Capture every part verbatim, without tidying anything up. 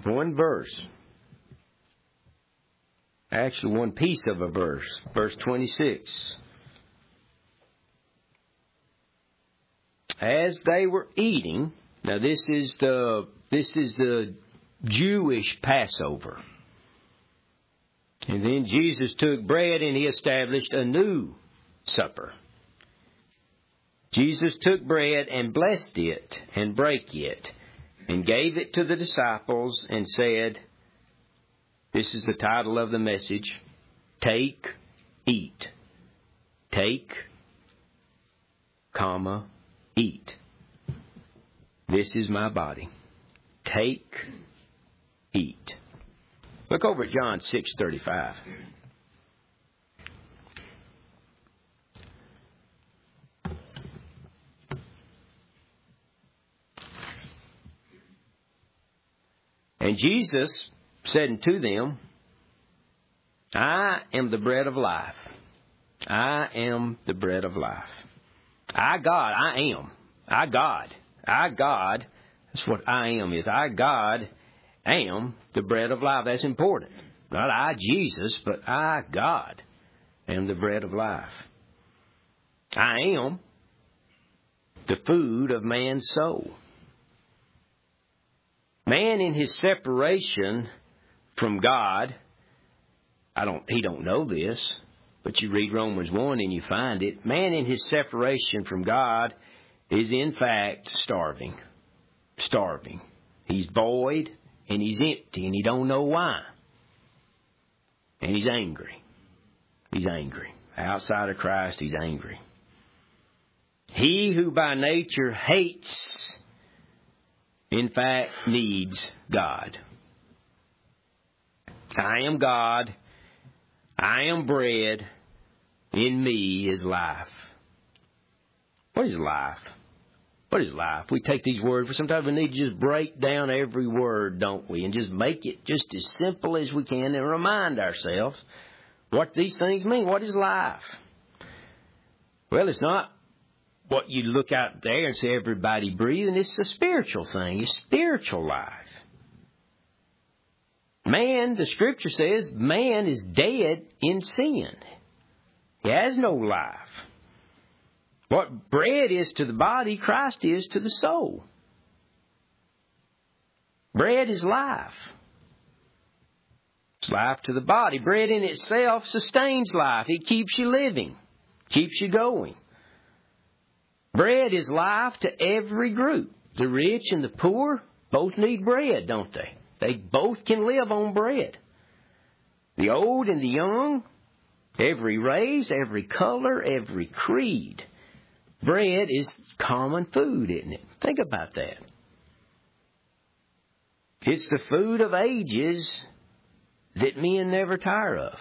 One verse. Actually, one piece of a verse. Verse twenty-six. As they were eating, now this is the this is the Jewish Passover. And then Jesus took bread and he established a new supper. Jesus took bread and blessed it and brake it and gave it to the disciples and said, this is the title of the message, take, eat. Take, comma, eat. This is my body. Take, eat. Look over at John six thirty-five. And Jesus said unto them, I am the bread of life. I am the bread of life. I, God, I am. I, God. I, God. That's what I am is. I, God, am the bread of life. That's important. Not I, Jesus, but I, God, am the bread of life. I am the food of man's soul. Man in his separation from God, I don't, he don't know this, but you read Romans one and you find it. Man in his separation from God is in fact starving. Starving. He's void and he's empty and he don't know why. And he's angry. He's angry. Outside of Christ, he's angry. He who by nature hates, in fact, needs God. I am God. I am bread. In me is life. What is life? What is life? We take these words, but sometimes we need to just break down every word, don't we? And just make it just as simple as we can and remind ourselves what these things mean. What is life? Well, it's not what you look out there and see everybody breathing. It's a spiritual thing. It's spiritual life. Man, the Scripture says, man is dead in sin. He has no life. What bread is to the body, Christ is to the soul. Bread is life. It's life to the body. Bread in itself sustains life. It keeps you living, keeps you going. Bread is life to every group. The rich and the poor both need bread, don't they? They both can live on bread. The old and the young, every race, every color, every creed. Bread is common food, isn't it? Think about that. It's the food of ages that men never tire of.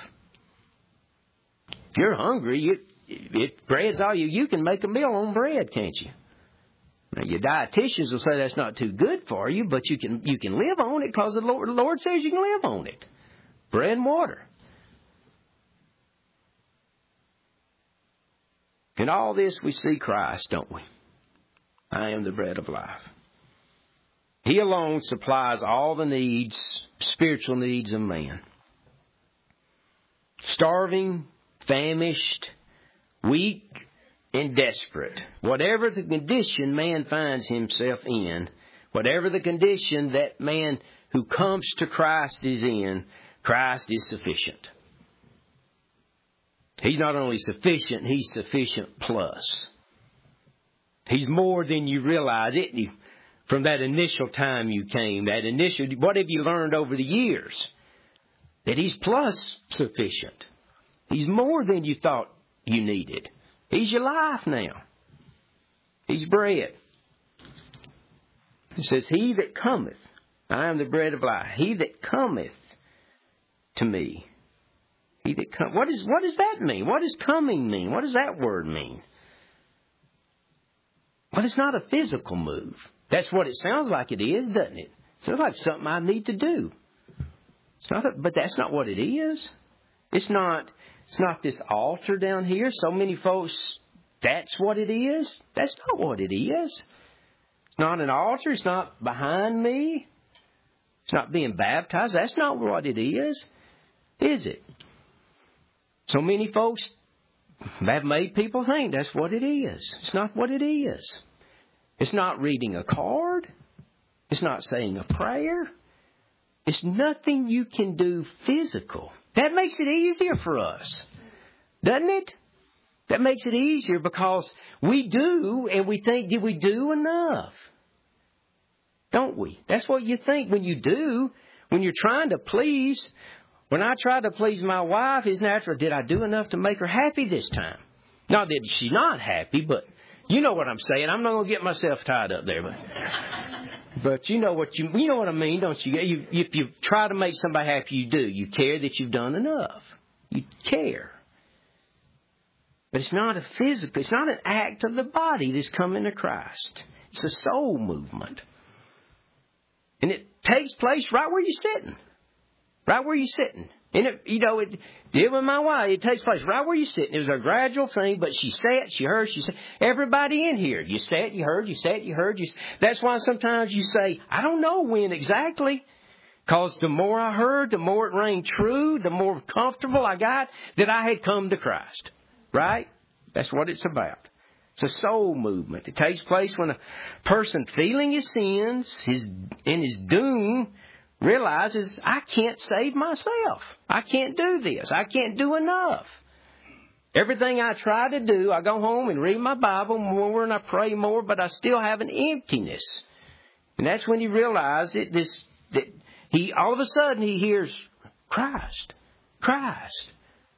If you're hungry, you, if bread's all you, you can make a meal on bread, can't you? Now, your dietitians will say that's not too good for you, but you can you can live on it because the Lord, the Lord says you can live on it. Bread and water. In all this we see Christ, don't we? I am the bread of life. He alone supplies all the needs, spiritual needs of man. Starving, famished, weak, and desperate. Whatever the condition man finds himself in, whatever the condition that man who comes to Christ is in, Christ is sufficient. He's not only sufficient, He's sufficient plus. He's more than you realize, isn't He? From that initial time you came, that initial, what have you learned over the years? That He's plus sufficient. He's more than you thought you needed. He's your life now. He's bread. It says, He that cometh, I am the bread of life. He that cometh to me. He that come, what, is, what does that mean? What does coming mean? What does that word mean? Well, it's not a physical move. That's what it sounds like it is, doesn't it? It sounds like something I need to do. It's not, a, but that's not what it is. It's not. It's not this altar down here. So many folks, that's what it is. That's not what it is. It's not an altar. It's not behind me. It's not being baptized. That's not what it is, is it? So many folks have made people think that's what it is. It's not what it is. It's not reading a card. It's not saying a prayer. It's nothing you can do physical. That makes it easier for us, doesn't it? That makes it easier because we do, and we think, did we do enough? Don't we? That's what you think when you do, when you're trying to please. When I tried to please my wife, it's natural, did I do enough to make her happy this time? Not that she's not happy, but you know what I'm saying. I'm not going to get myself tied up there, but but you know what you you know what I mean, don't you? you? If you try to make somebody happy, you do. You care that you've done enough. You care. But it's not a physical, it's not an act of the body that's coming to Christ. It's a soul movement. And it takes place right where you're sitting. Right where you're sitting. And it, you know, it did with my wife. It takes place right where you're sitting. It was a gradual thing, but she sat, she heard, she said, everybody in here. You sat, you heard, you sat, you heard. You, that's why sometimes you say, I don't know when exactly. Because the more I heard, the more it rang true, the more comfortable I got that I had come to Christ. Right? That's what it's about. It's a soul movement. It takes place when a person feeling his sins, his in his doom, realizes, I can't save myself. I can't do this. I can't do enough. Everything I try to do, I go home and read my Bible more and I pray more, but I still have an emptiness. And that's when you realize it, this, that he, all of a sudden he hears Christ, Christ.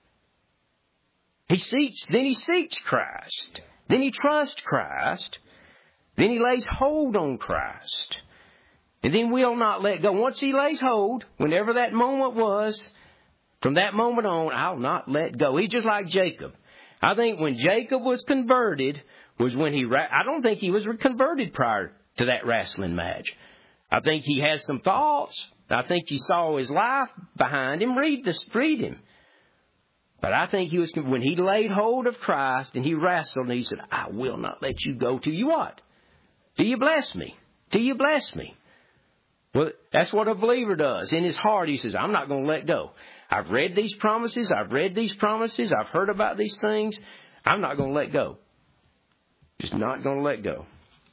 He seeks, then he seeks Christ. Then he trusts Christ. Then he lays hold on Christ. And then will not let go. Once he lays hold, whenever that moment was, from that moment on, I'll not let go. He's just like Jacob. I think when Jacob was converted was when he, I don't think he was converted prior to that wrestling match. I think he had some thoughts. I think he saw his life behind him. Read this, read him. But I think he was, when he laid hold of Christ and he wrestled and he said, I will not let you go till you what? Till you bless me. Till you bless me. Well, that's what a believer does. In his heart, he says, I'm not going to let go. I've read these promises. I've read these promises. I've heard about these things. I'm not going to let go. Just not going to let go.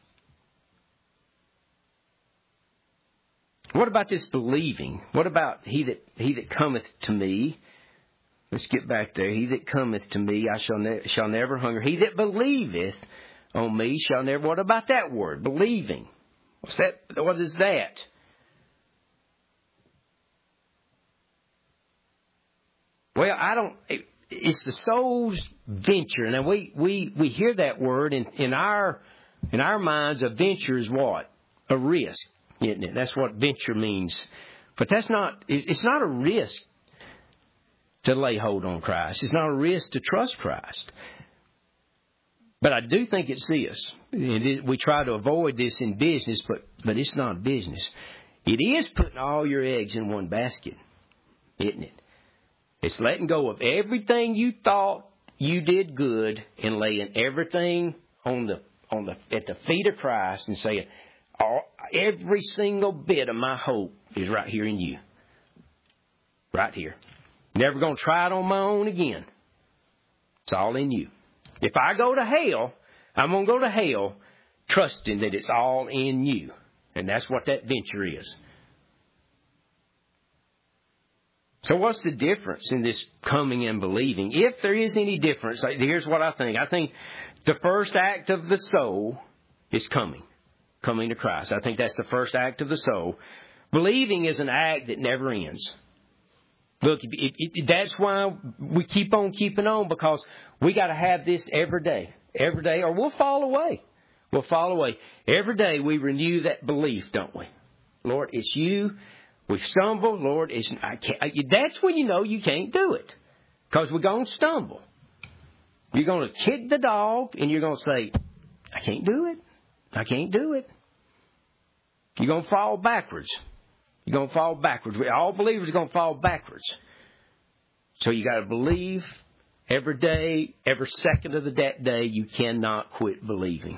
What about this believing? What about he that he that cometh to me? Let's get back there. He that cometh to me, I shall, ne- shall never hunger. He that believeth on me shall never... What about that word? Believing. What's that? What is that? Well, I don't... It, it's the soul's venture. Now, we, we, we hear that word, and in our, in our minds, a venture is what? A risk, isn't it? That's what venture means. But that's not... It's not a risk to lay hold on Christ. It's not a risk to trust Christ. But I do think it's this. It, we try to avoid this in business, but, but it's not business. It is putting all your eggs in one basket, isn't it? It's letting go of everything you thought you did good and laying everything on the on the at the feet of Christ and saying, all, every single bit of my hope is right here in you. Right here. Never going to try it on my own again. It's all in you. If I go to hell, I'm going to go to hell trusting that it's all in you. And that's what that venture is. So what's the difference in this coming and believing? If there is any difference, here's what I think. I think the first act of the soul is coming. Coming to Christ. I think that's the first act of the soul. Believing is an act that never ends. Look, it, it, that's why we keep on keeping on, because we got to have this every day. Every day, or we'll fall away. We'll fall away. Every day we renew that belief, don't we? Lord, it's you. We've stumbled. Lord, it's, I can't, I, that's when you know you can't do it. Because we're going to stumble. You're going to kick the dog, and you're going to say, I can't do it. I can't do it. You're going to fall backwards. You're going to fall backwards. All believers are going to fall backwards. So you got to believe every day, every second of the that day. You cannot quit believing.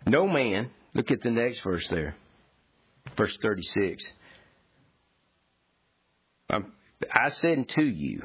No man, look at the next verse there, verse thirty-six. Um, I said unto you,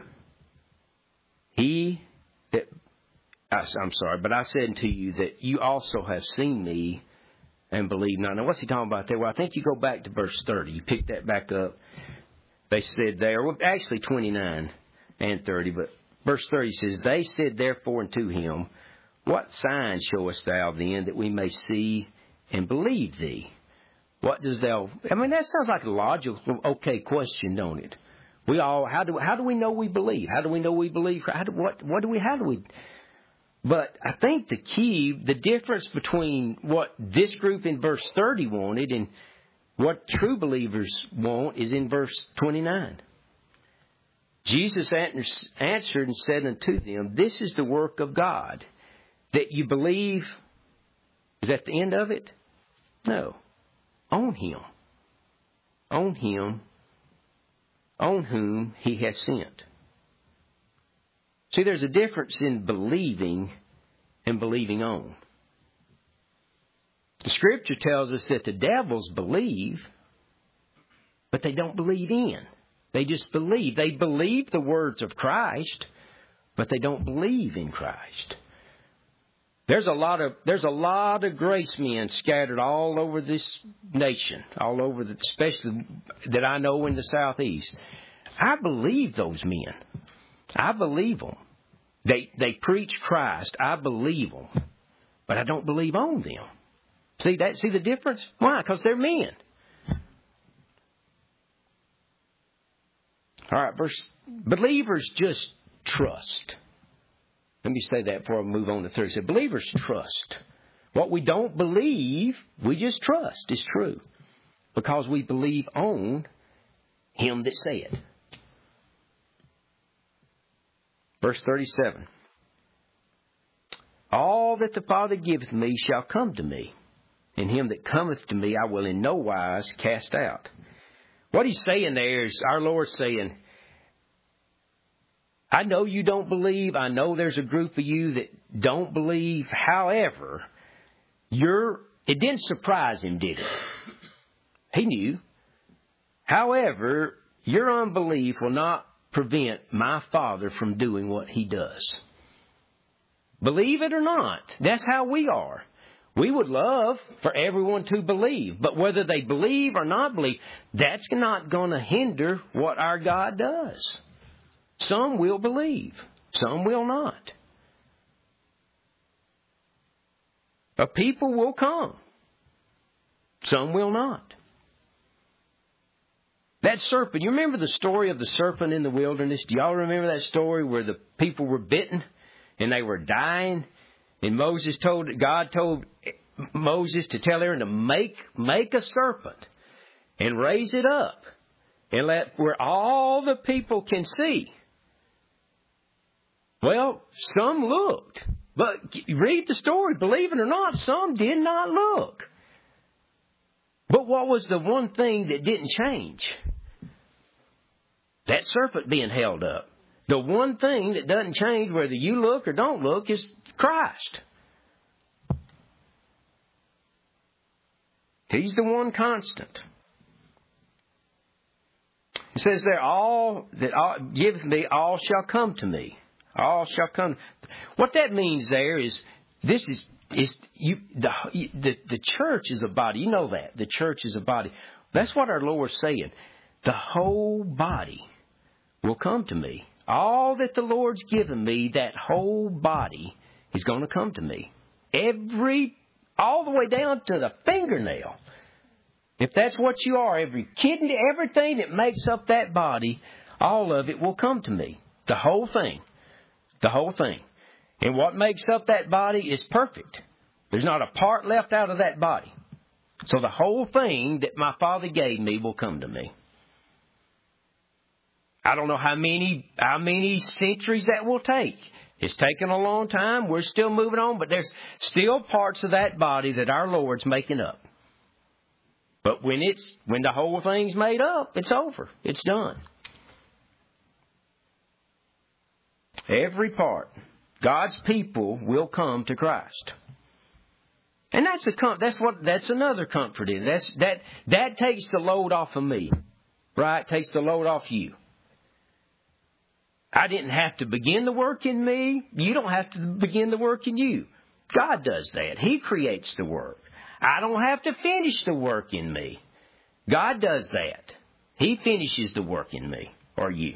he that, I, I'm sorry, but I said unto you that you also have seen me and believe not. Now, what's he talking about there? Well, I think you go back to verse thirty. You pick that back up. They said there, well, actually twenty-nine and thirty, but verse thirty says, they said therefore unto him, what sign showest thou then that we may see and believe thee? What does thou... I mean, that sounds like a logical, okay question, don't it? We all, how do how do we know we believe? How do we know we believe? How do, what, what do we, how do we... But I think the key, the difference between what this group in verse thirty wanted and what true believers want is in verse twenty-nine. Jesus answered and said unto them, this is the work of God, that you believe. Is that the end of it? No. On him. On him. On whom he has sent. See, there's a difference in believing and believing on. The Scripture tells us that the devils believe, but they don't believe in. They just believe. They believe the words of Christ, but they don't believe in Christ. There's a lot of there's a lot of grace men scattered all over this nation, all over, the, especially that I know in the Southeast. I believe those men. I believe them. They they preach Christ. I believe them, but I don't believe on them. See that? See the difference? Why? Because they're men. All right, verse. Believers just trust. Let me say that before I move on to thirty. So believers trust. What we don't believe, we just trust is true, because we believe on him that said. Verse thirty-seven. All that the Father giveth me shall come to me, and him that cometh to me I will in no wise cast out. What he's saying there is our Lord saying, I know you don't believe. I know there's a group of you that don't believe. However, you're, it didn't surprise him, did it? He knew. However, your unbelief will not prevent my Father from doing what he does. Believe it or not, that's how we are. We would love for everyone to believe, but whether they believe or not believe, that's not going to hinder what our God does. Some will believe, some will not. A people will come, some will not. That serpent, you remember the story of the serpent in the wilderness? Do y'all remember that story where the people were bitten and they were dying? And Moses told, God told Moses to tell Aaron to make, make a serpent and raise it up and let where all the people can see. Well, some looked, but read the story. Believe it or not, some did not look. But what was the one thing that didn't change? That serpent being held up. The one thing that doesn't change whether you look or don't look is Christ. He's the one constant. It says there, all that all, giveth me, all shall come to me. All shall come. What that means there is, this is, is you, the, the, the church is a body. You know that. The church is a body. That's what our Lord's saying. The whole body will come to me. All that the Lord's given me, that whole body is going to come to me. Every, all the way down to the fingernail. If that's what you are, every kidney, everything that makes up that body, all of it will come to me. The whole thing. The whole thing. And what makes up that body is perfect. There's not a part left out of that body. So the whole thing that my Father gave me will come to me. I don't know how many how many centuries that will take. It's taken a long time. We're still moving on, but there's still parts of that body that our Lord's making up. But when it's when the whole thing's made up, it's over. It's done. Every part. God's people will come to Christ. And that's a com- that's what that's another comfort in. That's that that takes the load off of me. Right? Takes the load off you. I didn't have to begin the work in me. You don't have to begin the work in you. God does that. He creates the work. I don't have to finish the work in me. God does that. He finishes the work in me or you.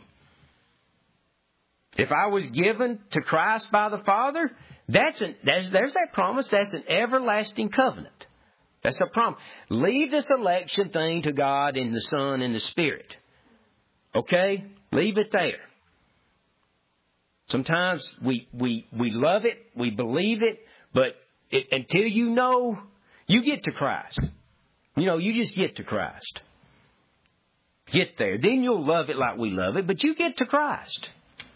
If I was given to Christ by the Father, that's an, there's, there's that promise. That's an everlasting covenant. That's a promise. Leave this election thing to God and the Son and the Spirit. Okay? Leave it there. Sometimes we, we, we love it, we believe it, but it, until you know, you get to Christ. You know, you just get to Christ. Get there. Then you'll love it like we love it, but you get to Christ.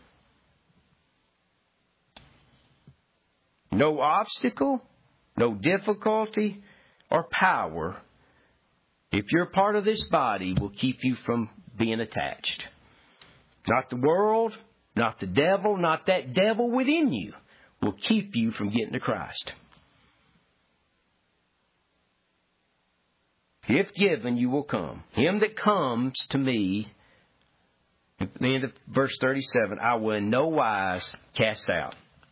No obstacle, no difficulty or power, if you're part of this body, will keep you from being attached. Not the world, not the devil, not that devil within you will keep you from getting to Christ. If given, you will come. Him that comes to me, at the end of verse thirty-seven, I will in no wise cast out.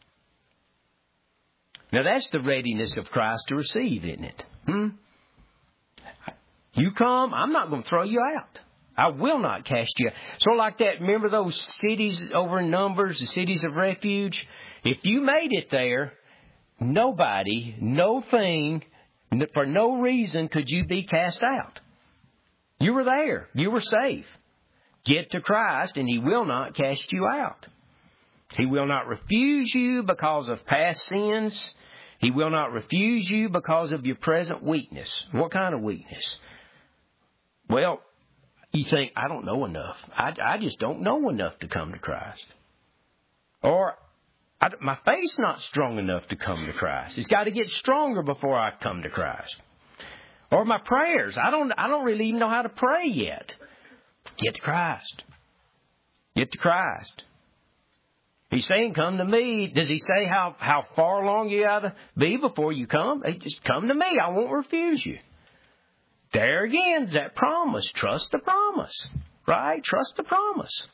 Now that's the readiness of Christ to receive, isn't it? Hmm? You come, I'm not going to throw you out. I will not cast you out. So like that, remember those cities over in Numbers, the cities of refuge? If you made it there, nobody, no thing, for no reason could you be cast out. You were there. You were safe. Get to Christ and He will not cast you out. He will not refuse you because of past sins. He will not refuse you because of your present weakness. What kind of weakness? Well, you think, I don't know enough. I, I just don't know enough to come to Christ. Or, I, my faith's not strong enough to come to Christ. It's got to get stronger before I come to Christ. Or my prayers. I don't, I don't really even know how to pray yet. Get to Christ. Get to Christ. He's saying, come to me. Does He say how, how far along you got to be before you come? He just come to me. I won't refuse you. There again is that promise. Trust the promise. Right? Trust the promise.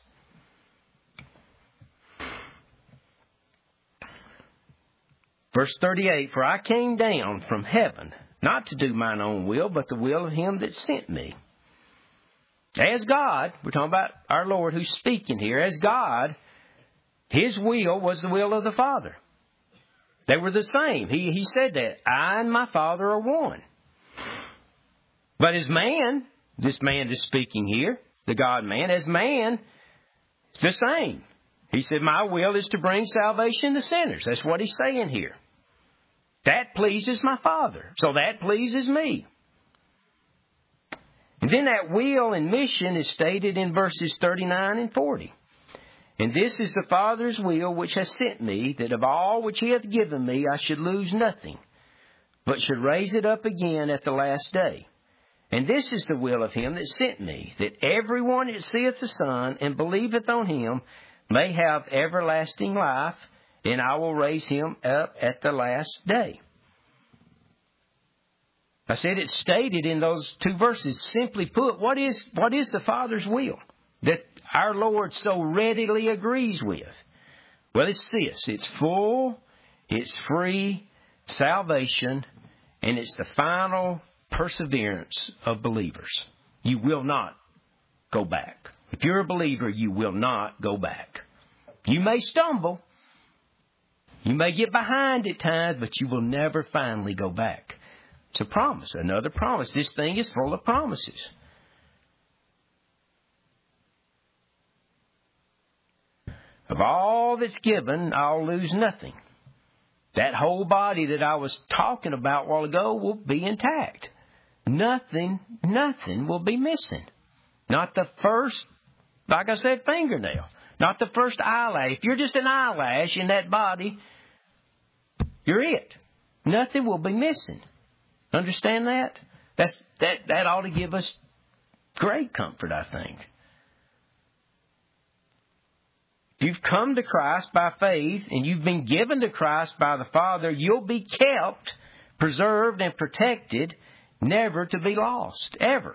Verse thirty-eight, for I came down from heaven, not to do mine own will, but the will of Him that sent me. As God, we're talking about our Lord who's speaking here, as God, His will was the will of the Father. They were the same. He, he said that. I and my Father are one. But as man, this man is speaking here, the God-man, as man, it's the same. He said, my will is to bring salvation to sinners. That's what He's saying here. That pleases my Father. So that pleases me. And then that will and mission is stated in verses thirty-nine and forty. And this is the Father's will which has sent me, that of all which He hath given me I should lose nothing, but should raise it up again at the last day. And this is the will of Him that sent me, that everyone that seeth the Son and believeth on Him may have everlasting life, and I will raise him up at the last day. I said it's stated in those two verses. Simply put, what is what is the Father's will that our Lord so readily agrees with? Well, it's this. It's full, it's free salvation, and it's the final perseverance of believers. You will not go back. If you're a believer, you will not go back. You may stumble. You may get behind at times, but you will never finally go back. It's a promise, another promise. This thing is full of promises. Of all that's given, I'll lose nothing. That whole body that I was talking about a while ago will be intact. Nothing, nothing will be missing. Not the first, like I said, fingernail. Not the first eyelash. If you're just an eyelash in that body, you're it. Nothing will be missing. Understand that? That's that that ought to give us great comfort, I think. If you've come to Christ by faith and you've been given to Christ by the Father, you'll be kept, preserved and protected, never to be lost, ever.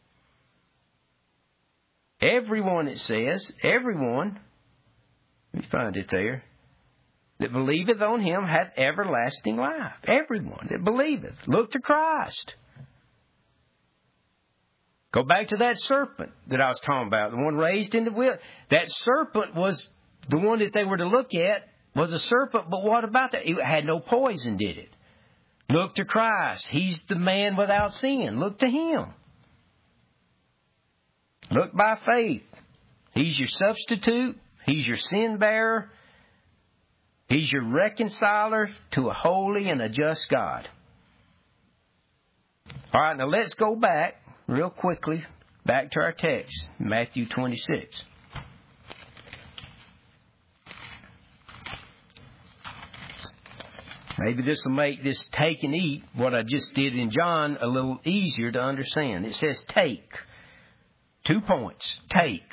Everyone, it says, everyone, let me find it there, that believeth on him hath everlasting life. Everyone that believeth. Look to Christ. Go back to that serpent that I was talking about, the one raised in the wilderness. That serpent was the one that they were to look at, was a serpent, but what about that? It had no poison, did it? Look to Christ. He's the man without sin. Look to Him. Look by faith. He's your substitute. He's your sin bearer. He's your reconciler to a holy and a just God. All right, now let's go back real quickly, back to our text, Matthew twenty-six. Maybe this will make this take and eat, what I just did in John, a little easier to understand. It says take. Two points. Take.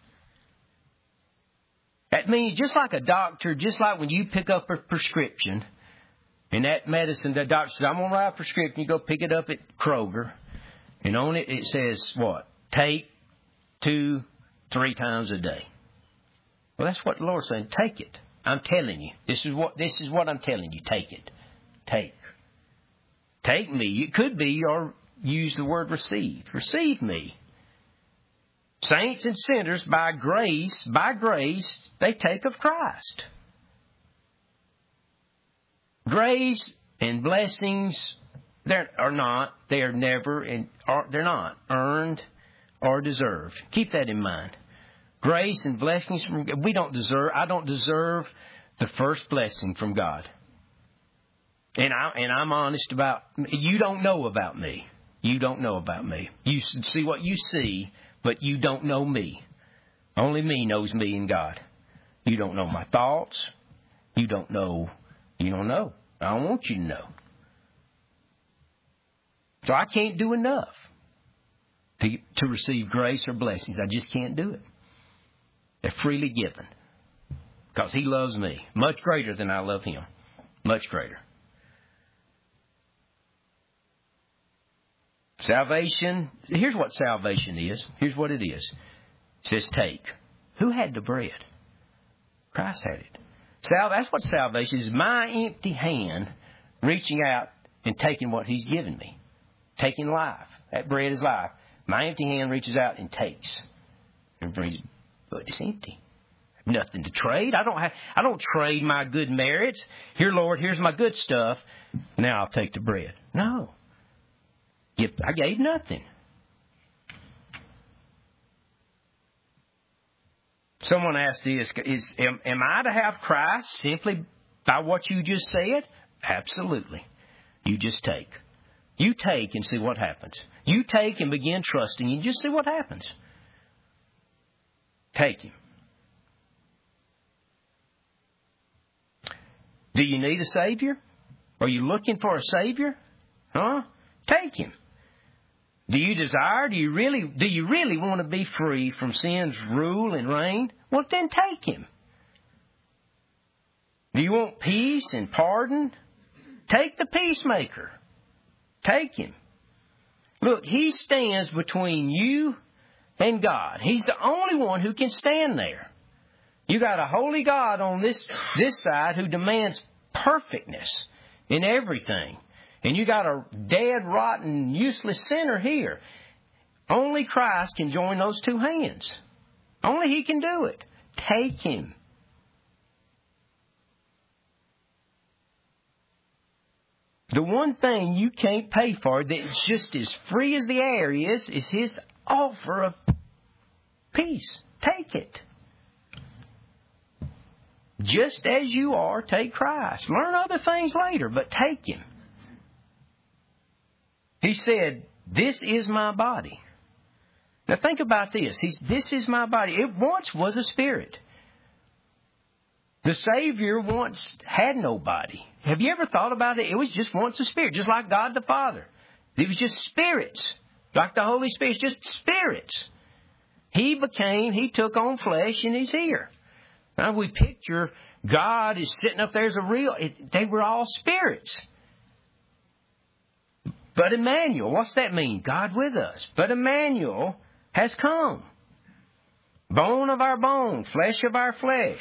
That means just like a doctor, just like when you pick up a prescription, and that medicine, the doctor says, I'm going to write a prescription, you go pick it up at Kroger, and on it it says what? Take two, three times a day. Well, that's what the Lord's saying. Take it. I'm telling you. This is what this is what I'm telling you. Take it. Take. Take me. It could be, or use the word receive. Receive me. Saints and sinners, by grace, by grace, they take of Christ. Grace and blessings, they are not, they are never, and are, they're not earned or deserved. Keep that in mind. Grace and blessings from we don't deserve. I don't deserve the first blessing from God. And I and I'm honest about you. Don't know about me. You don't know about me. You see what you see, but you don't know me. Only me knows me and God. You don't know my thoughts. You don't know. You don't know. I don't want you to know. So I can't do enough to to receive grace or blessings. I just can't do it. They're freely given. Because He loves me. Much greater than I love Him. Much greater. Salvation. Here's what salvation is. Here's what it is. It says take. Who had the bread? Christ had it. Sal- that's what salvation is. My empty hand reaching out and taking what He's given me. Taking life. That bread is life. My empty hand reaches out and takes. And brings it. But it's empty. Nothing to trade. I don't have. I don't trade my good merits. Here, Lord, here's my good stuff. Now I'll take the bread. No. I gave nothing. Someone asked this: Is am, am I to have Christ simply by what you just said? Absolutely. You just take. You take and see what happens. You take and begin trusting and just see what happens. Take Him. Do you need a Savior? Are you looking for a Savior? Huh? Take Him. Do you desire? Do you really? Do you really want to be free from sin's rule and reign? Well, then take Him. Do you want peace and pardon? Take the peacemaker. Take Him. Look, He stands between you and God. He's the only one who can stand there. You got a holy God on this, this side who demands perfectness in everything. And you got a dead, rotten, useless sinner here. Only Christ can join those two hands. Only He can do it. Take Him. The one thing you can't pay for that's just as free as the air is, is His offer of peace. Take it. Just as you are, take Christ. Learn other things later, but take Him. He said, this is my body. Now think about this. He's, this is my body. It once was a spirit. The Savior once had no body. Have you ever thought about it? It was just once a spirit, just like God the Father. It was just spirits, like the Holy Spirit, just spirits. He became, He took on flesh, and He's here. Now we picture God is sitting up there as a real, it, they were all spirits. But Emmanuel, what's that mean? God with us. But Emmanuel has come. Bone of our bone, flesh of our flesh.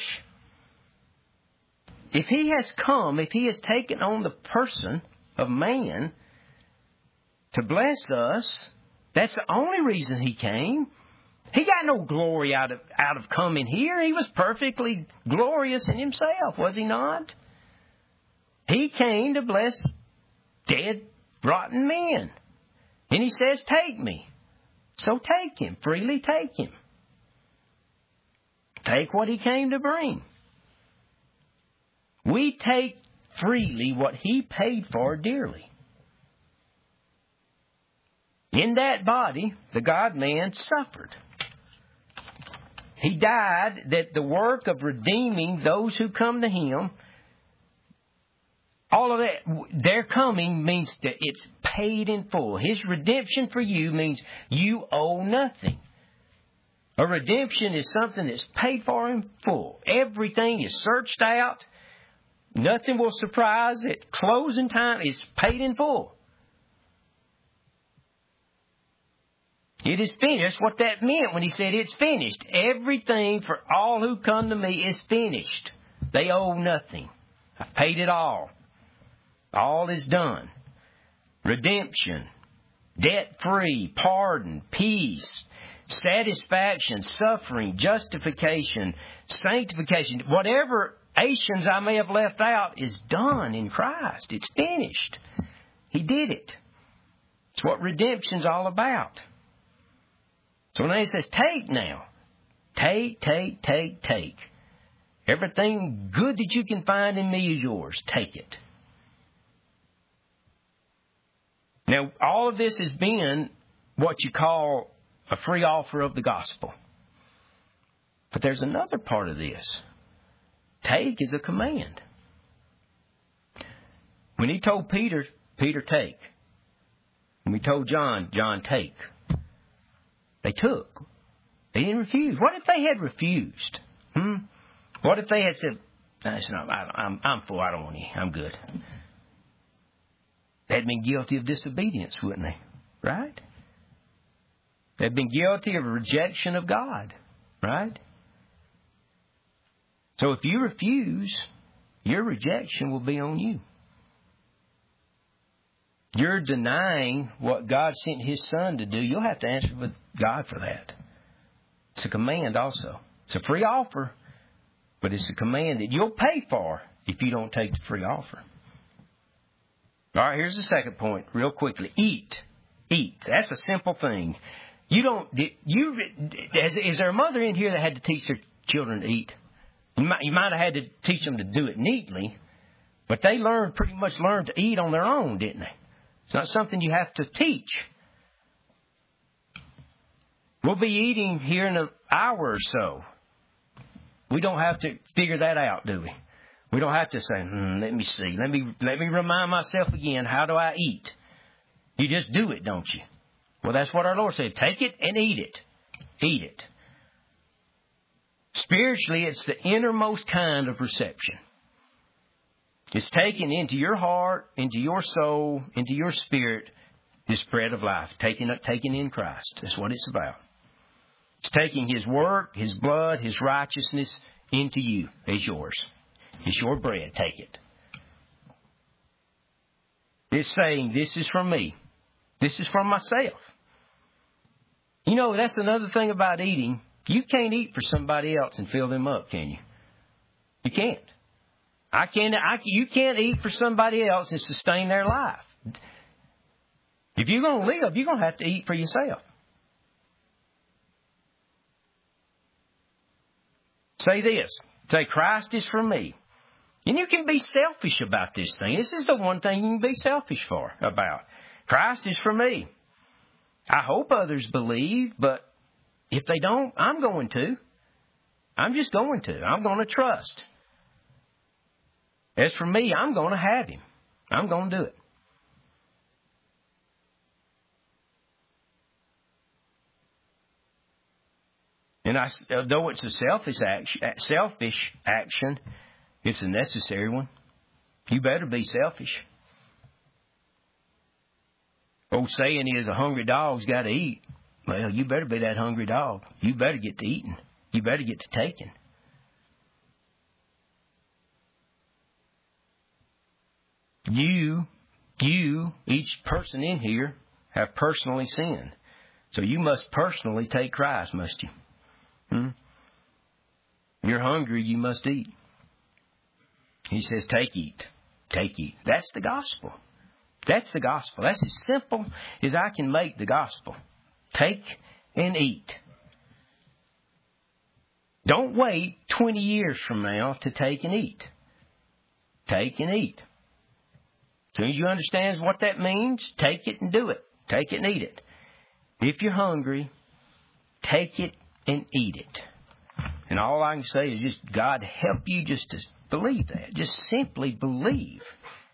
If He has come, if He has taken on the person of man to bless us, that's the only reason He came. He got no glory out of out of coming here. He was perfectly glorious in Himself, was He not? He came to bless dead, rotten men. And He says, take me. So take Him. Freely take Him. Take what He came to bring. We take freely what He paid for dearly. In that body, the God-man suffered. He died that the work of redeeming those who come to Him, all of that, their coming means that it's paid in full. His redemption for you means you owe nothing. A redemption is something that's paid for in full. Everything is searched out. Nothing will surprise it. Closing time is paid in full. It is finished. What that meant when He said it's finished. Everything for all who come to me is finished. They owe nothing. I've paid it all. All is done. Redemption, debt-free, pardon, peace, satisfaction, suffering, justification, sanctification, whatever Asians I may have left out is done in Christ. It's finished. He did it. It's what redemption's all about. So when He says, take now, take, take, take, take. Everything good that you can find in me is yours. Take it. Now, all of this has been what you call a free offer of the gospel. But there's another part of this. Take is a command. When He told Peter, Peter, take. When He told John, John, take. They took. They didn't refuse. What if they had refused? Hmm? What if they had said, no, I, I'm, I'm full, I don't want any, I'm good. They'd been guilty of disobedience, wouldn't they? Right? They'd been guilty of rejection of God. Right? So if you refuse, your rejection will be on you. You're denying what God sent His Son to do. You'll have to answer with God for that. It's a command also. It's a free offer, but it's a command that you'll pay for if you don't take the free offer. All right, here's the second point, real quickly. Eat. Eat. That's a simple thing. You don't, you, is, is there a mother in here that had to teach their children to eat? You might, you might have had to teach them to do it neatly, but they learned, pretty much learned to eat on their own, didn't they? It's not something you have to teach. We'll be eating here in an hour or so. We don't have to figure that out, do we? We don't have to say, hmm, let me see. Let me let me remind myself again, how do I eat? You just do it, don't you? Well, that's what our Lord said. Take it and eat it. Eat it. Spiritually, it's the innermost kind of reception. It's taken into your heart, into your soul, into your spirit, this bread of life, taken, taken in Christ. That's what it's about. It's taking His work, His blood, His righteousness into you as yours. It's your bread. Take it. It's saying, this is from me. This is from myself. You know, that's another thing about eating. You can't eat for somebody else and fill them up, can you? You can't. I can't. I, you can't eat for somebody else and sustain their life. If you're going to live, you're going to have to eat for yourself. Say this. Say, Christ is for me. And you can be selfish about this thing. This is the one thing you can be selfish for about. Christ is for me. I hope others believe, but if they don't, I'm going to. I'm just going to. I'm going to trust. As for me, I'm going to have Him. I'm going to do it. And I, though it's a selfish action, selfish action, it's a necessary one. You better be selfish. Old saying is, a hungry dog's got to eat. Well, you better be that hungry dog. You better get to eating. You better get to taking. You, you, each person in here, have personally sinned. So you must personally take Christ, must you? Hmm? You're hungry, you must eat. He says, take, eat. Take, eat. That's the gospel. That's the gospel. That's as simple as I can make the gospel. Take and eat. Don't wait twenty years from now to take and eat. Take and eat. As soon as you understand what that means, take it and do it. Take it and eat it. If you're hungry, take it and eat it. And all I can say is just, God, help you just to believe that. Just simply believe